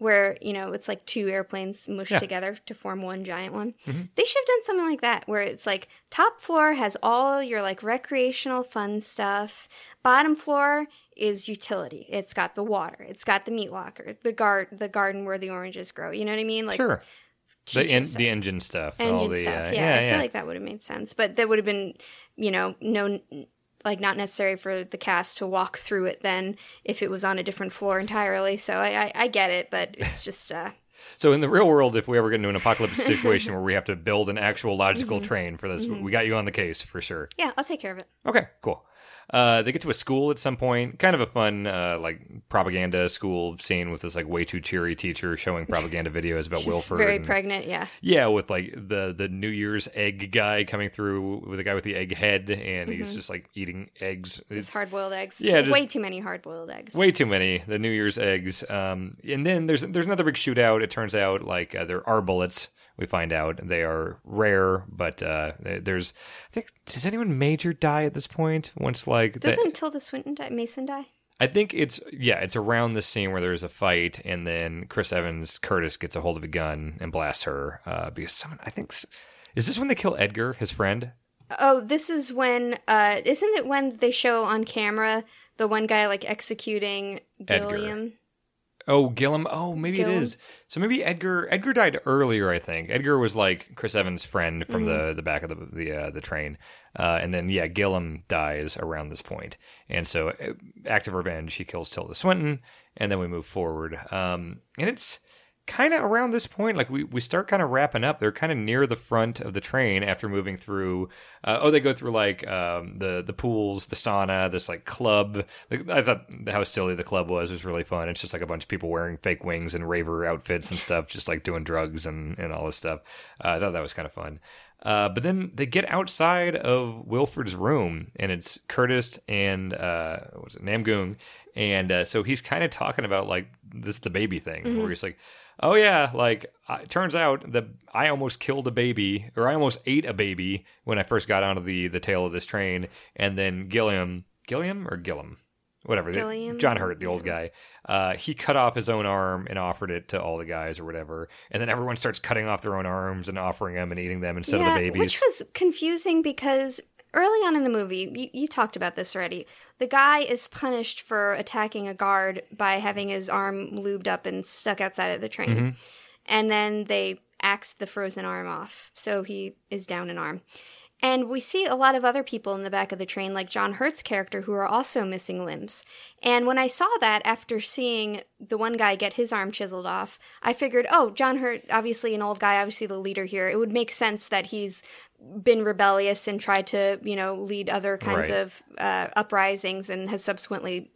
where, you know, it's like two airplanes mushed Yeah. together to form one giant one. Mm-hmm. They should have done something like that, where it's like top floor has all your like recreational fun stuff. Bottom floor is utility. It's got the water. It's got the meat locker, the guard, the garden where the oranges grow. You know what I mean? Like Sure. The, teacher en- stuff. the engine stuff. all engine the, stuff. uh, yeah, I yeah. feel like that would have made sense, but that would have been, you know, no, like not necessary for the cast to walk through it then if it was on a different floor entirely. So I, I, I get it, but it's just. Uh, So in the real world, if we ever get into an apocalyptic situation where we have to build an actual logical Mm-hmm. train for this, we got you on the case for sure. yeah, I'll take care of it. Okay, cool. Uh, they get to a school at some point, kind of a fun uh, like propaganda school scene with this like way too cheery teacher showing propaganda videos about She's Wilford. very and- pregnant. Yeah. Yeah, with like the the New Year's egg guy coming through with the guy with the egg head, and he's just like eating eggs. Just It's hard boiled eggs. Yeah, It's just- way too many hard boiled eggs. way too many the New Year's eggs. Um, and then there's there's another big shootout. It turns out like uh, there are bullets. We find out they are rare, but uh, there's I think does anyone major die at this point? Once like the- Doesn't Tilda Swinton die? Mason die? I think it's yeah, it's around the scene where there's a fight, and then Chris Evans Curtis gets a hold of a gun and blasts her uh, because someone I think s- is this when they kill Edgar, his friend? Oh, this is when, uh, isn't it when they show on camera the one guy like executing Edgar. Gilliam? Oh, Gillum. Oh, maybe Gillum? it is. So maybe Edgar. Edgar died earlier, I think. Edgar was like Chris Evans' friend from the, the back of the the uh, the train, uh, and then yeah, Gillum dies around this point, and so uh, act of revenge, he kills Tilda Swinton, and then we move forward, um, and it's kind of around this point, like we, we start kind of wrapping up. They're kind of near the front of the train after moving through. Uh, oh, they go through like um, the the pools, the sauna, this like club. Like, I thought how silly the club was. It was really fun. It's just like a bunch of people wearing fake wings and raver outfits and stuff, just like doing drugs and, and all this stuff. Uh, I thought that was kind of fun. Uh, but then they get outside of Wilford's room, and it's Curtis and uh, what was it, Namgoong, and uh, so he's kind of talking about like this the baby thing, Mm-hmm. where he's like, "Oh yeah, like uh, it turns out that I almost killed a baby, or I almost ate a baby when I first got onto the the tail of this train, and then Gilliam, Gilliam or Gillum, whatever, Gilliam? John Hurt, the old guy, uh, he cut off his own arm and offered it to all the guys or whatever, and then everyone starts cutting off their own arms and offering them and eating them instead yeah, of the babies." which was confusing because early on in the movie, you, you talked about this already. The guy is punished for attacking a guard by having his arm lubed up and stuck outside of the train. Mm-hmm. And then they axe the frozen arm off, so he is down an arm. And we see a lot of other people in the back of the train, like John Hurt's character, who are also missing limbs. And when I saw that after seeing the one guy get his arm chiseled off, I figured, oh, John Hurt, obviously an old guy, obviously the leader here. It would make sense that he's been rebellious and tried to, you know, lead other kinds Right. of uh, uprisings and has subsequently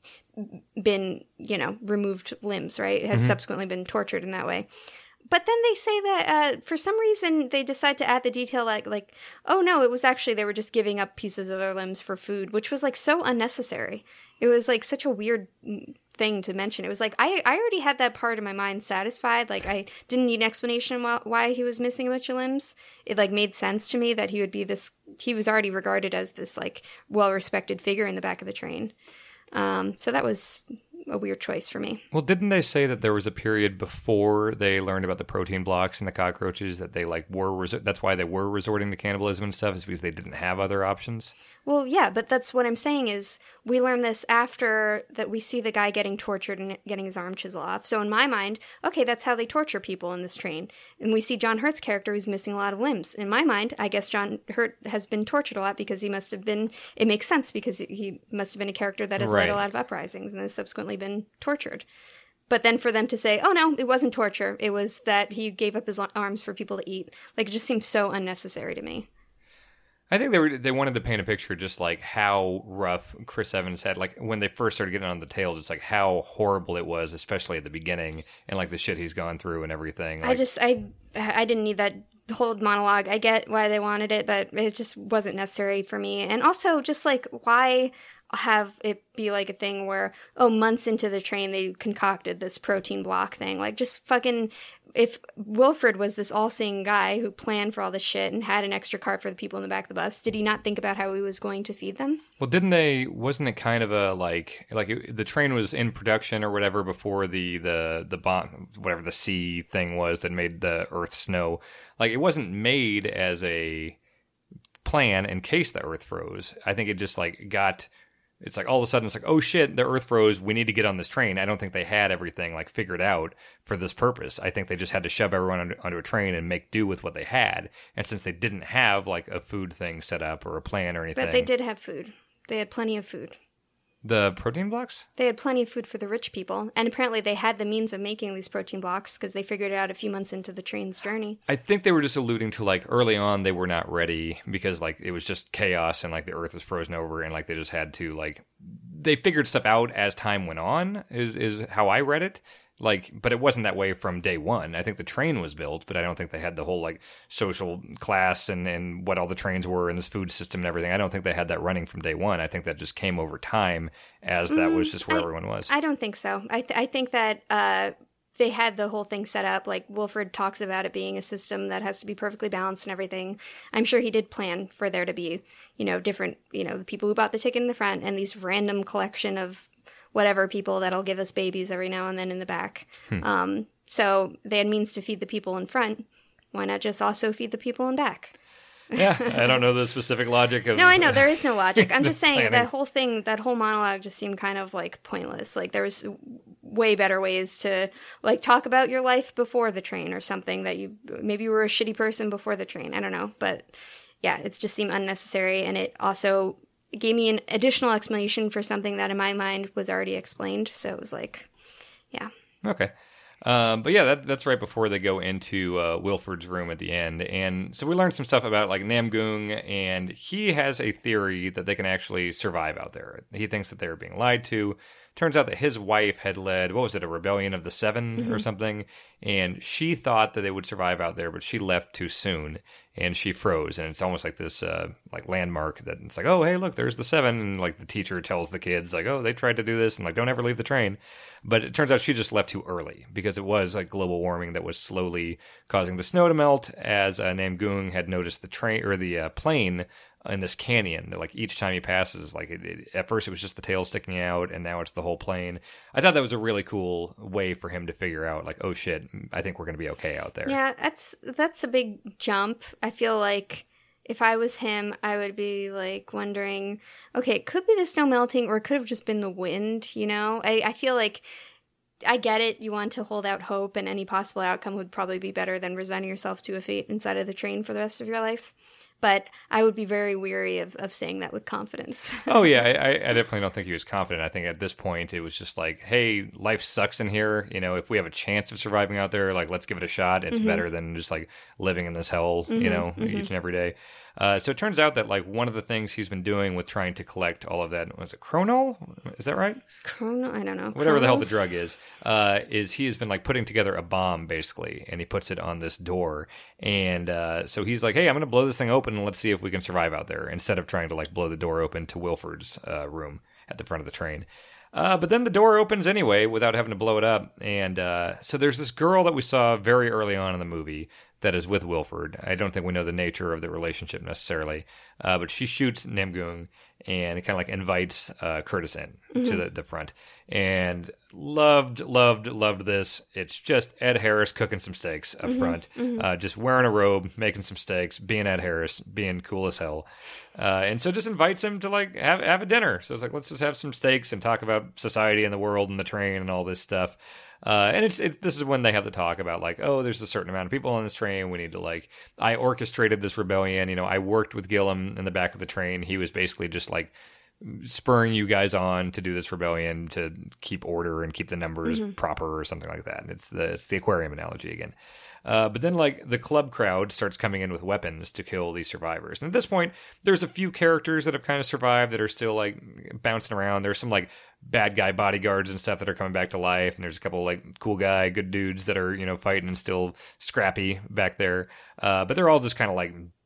been, you know, removed limbs, right? Has Mm-hmm. subsequently been tortured in that way. But then they say that uh, for some reason they decide to add the detail like, like, oh no, it was actually they were just giving up pieces of their limbs for food, which was like so unnecessary. It was like such a weird thing to mention. It was like I, I already had that part of my mind satisfied. Like I didn't need an explanation why, why he was missing a bunch of limbs. It like made sense to me that he would be this. He was already regarded as this like well-respected figure in the back of the train. Um, so that was a weird choice for me. Well, didn't they say that there was a period before they learned about the protein blocks and the cockroaches that they like were res- that's why they were resorting to cannibalism and stuff, is because they didn't have other options? Well, yeah, but that's what I'm saying is we learn this after that we see the guy getting tortured and getting his arm chiseled off. So in my mind, okay, that's how they torture people in this train. And we see John Hurt's character who's missing a lot of limbs. In my mind, I guess John Hurt has been tortured a lot because he must have been, it makes sense because he must have been a character that has Right. led a lot of uprisings and has subsequently been tortured. But then for them to say, oh no, it wasn't torture. It was that he gave up his arms for people to eat. Like it just seems so unnecessary to me. I think they were they wanted to paint a picture just like how rough Chris Evans had, like when they first started getting on the tail, just like how horrible it was, especially at the beginning, and like the shit he's gone through and everything. Like, I just I I didn't need that whole monologue. I get why they wanted it, but it just wasn't necessary for me. And also just like why have it be like a thing where, oh, months into the train they concocted this protein block thing. Like just fucking if Wilford was this all-seeing guy who planned for all this shit and had an extra cart for the people in the back of the bus, did he not think about how he was going to feed them? Well, didn't they, wasn't it kind of a, like, like it, the train was in production or whatever before the, the, the bomb, whatever the sea thing was that made the Earth snow. Like, it wasn't made as a plan in case the Earth froze. I think it just, like, got... It's like all of a sudden it's like, oh shit, the Earth froze. We need to get on this train. I don't think they had everything like figured out for this purpose. I think they just had to shove everyone onto, onto a train and make do with what they had. And since they didn't have like a food thing set up or a plan or anything, But they did have food. They had plenty of food. The protein blocks? They had plenty of food for the rich people. And apparently they had the means of making these protein blocks because they figured it out a few months into the train's journey. I think they were just alluding to like early on they were not ready because like it was just chaos and like the Earth was frozen over and like they just had to like they figured stuff out as time went on is is how I read it. Like, but it wasn't that way from day one. I think the train was built, but I don't think they had the whole like social class and, and what all the trains were and this food system and everything. I don't think they had that running from day one. I think that just came over time as that Mm, was just where I- everyone was. I don't think so. I, th- I think that uh, they had the whole thing set up. Like Wilford talks about it being a system that has to be perfectly balanced and everything. I'm sure he did plan for there to be, you know, different, you know, the people who bought the ticket in the front and these random collection of whatever people that'll give us babies every now and then in the back. Hmm. Um, so they had means to feed the people in front. Why not just also feed the people in back? Yeah, I don't know the specific logic of. No, I know there is no logic. I'm just saying planning. that whole thing, that whole monologue, just seemed kind of like pointless. Like there was way better ways to like talk about your life before the train or something. That you maybe you were a shitty person before the train. I don't know, but yeah, it just seemed unnecessary, and it also gave me an additional explanation for something that in my mind was already explained. So it was like, yeah. Okay. Um, but yeah, that, that's right before they go into uh, Wilford's room at the end. And so we learned some stuff about like Namgung, and he has a theory that they can actually survive out there. He thinks that they're being lied to. Turns out that his wife had led, what was it, a rebellion of the Seven Mm-hmm. or something? And she thought that they would survive out there, but she left too soon and she froze. And it's almost like this uh, like landmark that it's like, oh, hey, look, there's the Seven. And like the teacher tells the kids like, oh, they tried to do this and like, don't ever leave the train. But it turns out she just left too early because it was like global warming that was slowly causing the snow to melt as uh, Namgung had noticed the train or the uh, plane in this canyon that like each time he passes, like it, it, at first it was just the tail sticking out and now it's the whole plane. I thought that was a really cool way for him to figure out like, oh shit, I think we're going to be okay out there. Yeah, that's that's a big jump. I feel like if I was him, I would be like wondering, okay, it could be the snow melting or it could have just been the wind, you know? I, I feel like I get it. You want to hold out hope and any possible outcome would probably be better than resigning yourself to a fate inside of the train for the rest of your life. But I would be very weary of, of saying that with confidence. Oh, yeah, I, I definitely don't think he was confident. I think at this point it was just like, hey, life sucks in here. You know, if we have a chance of surviving out there, like, let's give it a shot. It's Mm-hmm. better than just, like, living in this hell, you know, mm-hmm. each and every day. Uh, so it turns out that, like, one of the things he's been doing with trying to collect all of that, was it Chronol? Is that right? Chrono, I don't know. Whatever the hell the Chrono? drug is, uh, is he has been like putting together a bomb basically, and he puts it on this door, and uh, so he's like, "Hey, I'm gonna blow this thing open, and let's see if we can survive out there." Instead of trying to like blow the door open to Wilford's uh, room at the front of the train, uh, but then the door opens anyway without having to blow it up, and uh, so there's this girl that we saw very early on in the movie that is with Wilford. I don't think we know the nature of the relationship necessarily, uh, but she shoots Namgung and kind of like invites uh, Curtis in Mm-hmm. to the, the front. And loved, loved, loved this. It's just Ed Harris cooking some steaks up Mm-hmm. front, Uh, just wearing a robe, making some steaks, being Ed Harris, being cool as hell. Uh, and so just invites him to like have have a dinner. So it's like, let's just have some steaks and talk about society and the world and the train and all this stuff. Uh, and it's it, this is when they have the talk about like, oh, there's a certain amount of people on this train. We need to like, I orchestrated this rebellion. You know, I worked with Gillum in the back of the train. He was basically just like spurring you guys on to do this rebellion to keep order and keep the numbers proper or something like that. And it's the it's the aquarium analogy again. Uh, but then, like, the club crowd starts coming in with weapons to kill these survivors. And at this point, there's a few characters that have kind of survived that are still, like, bouncing around. There's some, like, bad guy bodyguards and stuff that are coming back to life. And there's a couple, like, cool guy, good dudes that are, you know, fighting and still scrappy back there. Uh, but they're all just kind of, like,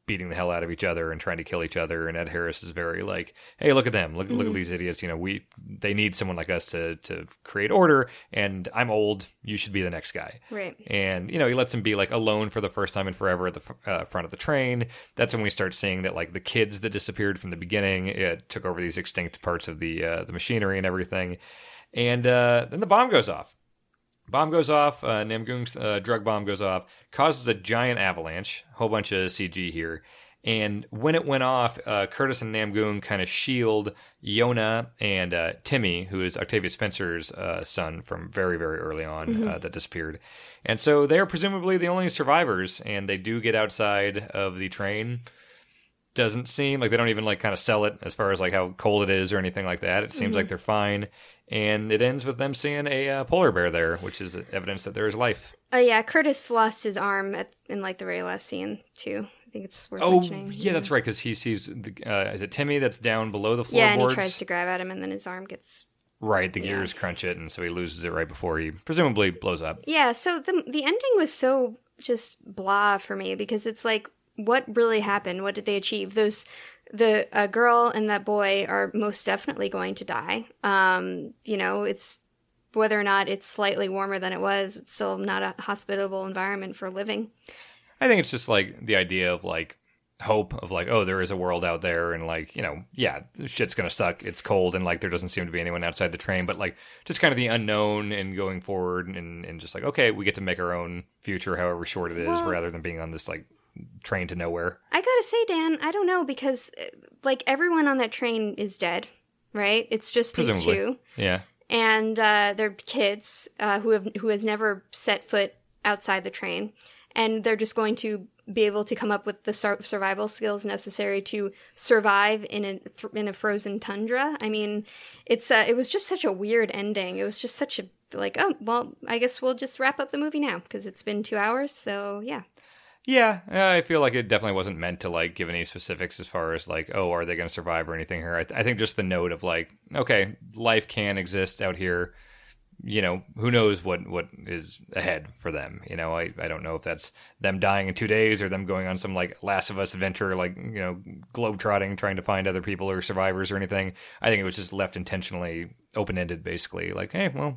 beating the hell out of each other and trying to kill each other. And Ed Harris is very like, hey, look at them. Look, mm-hmm. look at these idiots. You know, we they need someone like us to to create order. And I'm old. You should be the next guy. Right. And, you know, he lets him be like alone for the first time in forever at the uh, front of the train. That's when we start seeing that like the kids that disappeared from the beginning, it took over these extinct parts of the uh, the machinery and everything. And uh, then the bomb goes off. Bomb goes off, uh, Namgoong's uh, drug bomb goes off, causes a giant avalanche, whole bunch of C G here. And when it went off, uh, Curtis and Namgoong kind of shield Yona and uh, Timmy, who is Octavia Spencer's uh, son from very, very early on, mm-hmm. uh, that disappeared. And so they're presumably the only survivors, and they do get outside of the train. Doesn't seem like they don't even like kind of sell it as far as like how cold it is or anything like that. It seems mm-hmm. like they're fine. And it ends with them seeing a uh, polar bear there, which is evidence that there is life. Oh, yeah. Curtis lost his arm at, in, like, the very last scene, too. I think it's worth oh, mentioning. Yeah, yeah, that's right, because he sees, the, uh, is it Timmy that's down below the floorboards? Yeah, and he tries to grab at him, and then his arm gets... Right, the yeah. gears crunch it, and so he loses it right before he presumably blows up. Yeah, so the the ending was so just blah for me, because it's like, what really happened? What did they achieve? Those... The a girl and that boy are most definitely going to die. Um, you know, it's whether or not it's slightly warmer than it was, it's still not a hospitable environment for living. I think it's just like the idea of like hope of like, oh, there is a world out there, and like, you know, yeah, shit's gonna suck. It's cold, and like there doesn't seem to be anyone outside the train, but like just kind of the unknown and going forward, and, and just like, okay, we get to make our own future, however short it is, well, rather than being on this like train to nowhere. I gotta say, Dan, I don't know, because like everyone on that train is dead, right? It's just Presumably. these two, yeah, and uh, they're kids uh, who have who has never set foot outside the train, and they're just going to be able to come up with the sur- survival skills necessary to survive in a th- in a frozen tundra. I mean, it's uh, it was just such a weird ending. It was just such a like, oh well, I guess we'll just wrap up the movie now because it's been two hours. So yeah. Yeah, I feel like it definitely wasn't meant to like give any specifics as far as like, oh, are they going to survive or anything here. I, th- I think just the note of like, okay, life can exist out here. You know, who knows what, what is ahead for them. You know, I, I don't know if that's them dying in two days or them going on some like Last of Us adventure, like, you know, globetrotting, trying to find other people or survivors or anything. I think it was just left intentionally open-ended, basically. Like, hey, well,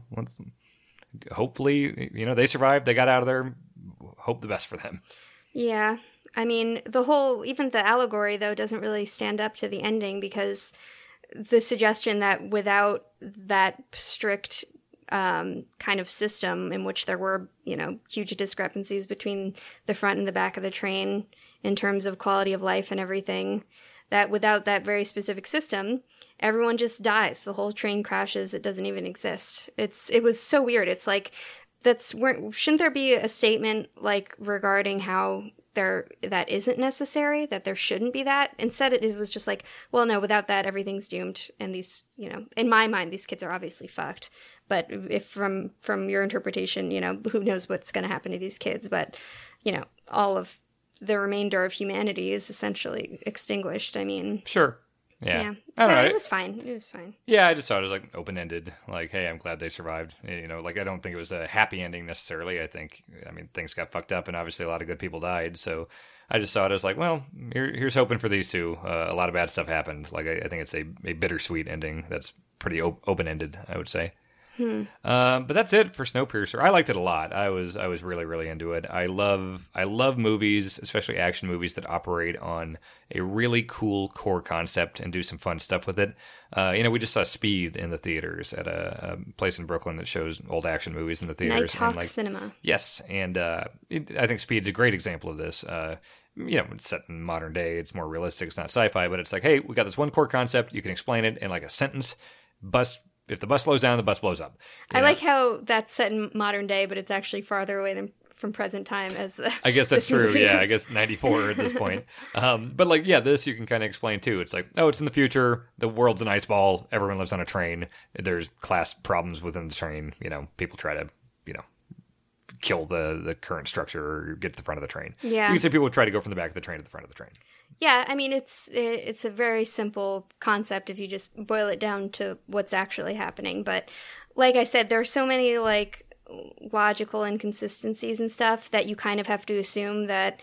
hopefully, you know, they survived. They got out of there. Hope the best for them. Yeah. I mean, the whole, even the allegory, though, doesn't really stand up to the ending, because the suggestion that without that strict um, kind of system in which there were, you know, huge discrepancies between the front and the back of the train in terms of quality of life and everything, that without that very specific system, everyone just dies. The whole train crashes. It doesn't even exist. It's, it was so weird. It's like, That's where, shouldn't there be a statement like regarding how there that isn't necessary, that there shouldn't be that? Instead, it, it was just like, well, no, without that, everything's doomed. And these, you know, in my mind, these kids are obviously fucked. But if from from your interpretation, you know, who knows what's going to happen to these kids? But, you know, all of the remainder of humanity is essentially extinguished. I mean, sure. Yeah. yeah. So it was fine. It was fine. Yeah, I just thought it was like open-ended. Like, hey, I'm glad they survived. You know, like I don't think it was a happy ending necessarily. I think, I mean, things got fucked up and obviously a lot of good people died. So I just saw it as like, well, here, here's hoping for these two. Uh, a lot of bad stuff happened. Like, I, I think it's a, a bittersweet ending that's pretty op- open-ended, I would say. Hmm. Um, but that's it for Snowpiercer. I liked it a lot. I was I was really really into it. I love I love movies, especially action movies that operate on a really cool core concept and do some fun stuff with it. Uh, you know, we just saw Speed in the theaters at a, a place in Brooklyn that shows old action movies in the theaters. Nighthawk and like, Cinema. Yes, and uh, it, I think Speed's a great example of this. Uh, you know, it's set in modern day. It's more realistic. It's not sci-fi, but it's like, hey, we got this one core concept. You can explain it in like a sentence. Bus. If the bus slows down, the bus blows up. I know? Like how that's set in modern day, but it's actually farther away than from present time. As the I guess that's true. Yeah, I guess ninety-four at this point. Um, but like, yeah, this you can kind of explain too. It's like, oh, it's in the future. The world's an ice ball. Everyone lives on a train. There's class problems within the train. You know, people try to, you know, kill the the current structure or get to the front of the train. Yeah, you can say people try to go from the back of the train to the front of the train. Yeah, I mean, it's it's a very simple concept if you just boil it down to what's actually happening. But like I said, there are so many like logical inconsistencies and stuff that you kind of have to assume that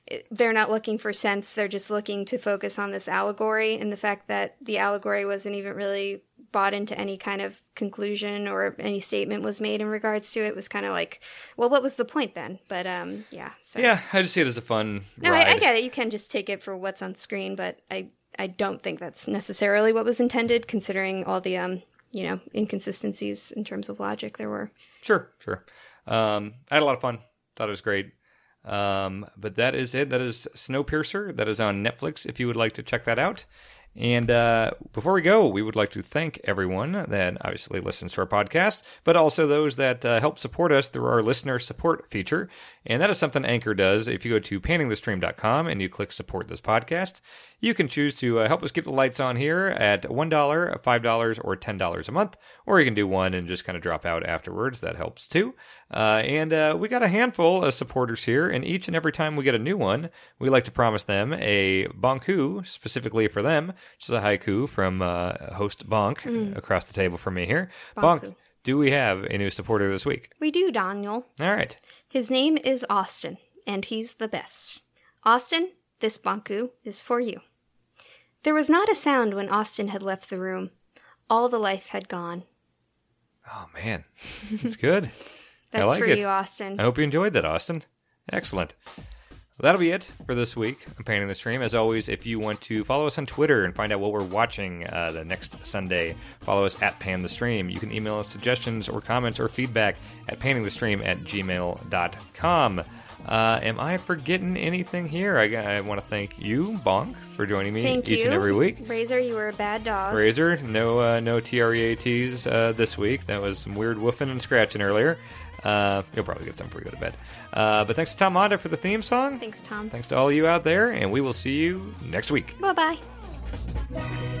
they're not looking for sense. They're just looking to focus on this allegory, and the fact that the allegory wasn't even really bought into any kind of conclusion or any statement was made in regards to it was kind of like, well, what was the point then? But um, yeah. So. Yeah, I just see it as a fun No, ride. I, I get it. You can just take it for what's on screen, but I, I don't think that's necessarily what was intended, considering all the um, you know, inconsistencies in terms of logic there were. Sure, sure. Um, I had a lot of fun. Thought it was great. Um, but that is it. That is Snowpiercer. That is on Netflix if you would like to check that out. And uh, before we go, we would like to thank everyone that obviously listens to our podcast, but also those that uh, help support us through our listener support feature. And that is something Anchor does. If you go to panning the stream dot com and you click support this podcast, you can choose to uh, help us keep the lights on here at one dollar, five dollars, or ten dollars a month. Or you can do one and just kind of drop out afterwards. That helps too. Uh, and uh, we got a handful of supporters here, and each and every time we get a new one, we like to promise them a bonku specifically for them, which is a haiku from uh, host Bonk mm. across the table from me here. Bonk. Bonk, do we have a new supporter this week? We do, Daniel. All right. His name is Austin, and he's the best. Austin, this bonku is for you. There was not a sound when Austin had left the room. All the life had gone. Oh, man. That's good. That's I like for it. you, Austin. I hope you enjoyed that, Austin. Excellent. Well, that'll be it for this week on Panning the Stream. As always, if you want to follow us on Twitter and find out what we're watching uh, the next Sunday, follow us at Pan the Stream. You can email us suggestions or comments or feedback at panningthestream at gmail dot com. Uh, am I forgetting anything here? I, I want to thank you, Bonk, for joining me thank each you. and every week. Razor, you were a bad dog. Razor, no uh, no T R E A Ts uh, this week. That was some weird woofing and scratching earlier. Uh, you'll probably get some before you go to bed. Uh, but thanks to Tom Monda for the theme song. Thanks, Tom. Thanks to all of you out there, and we will see you next week. Bye-bye.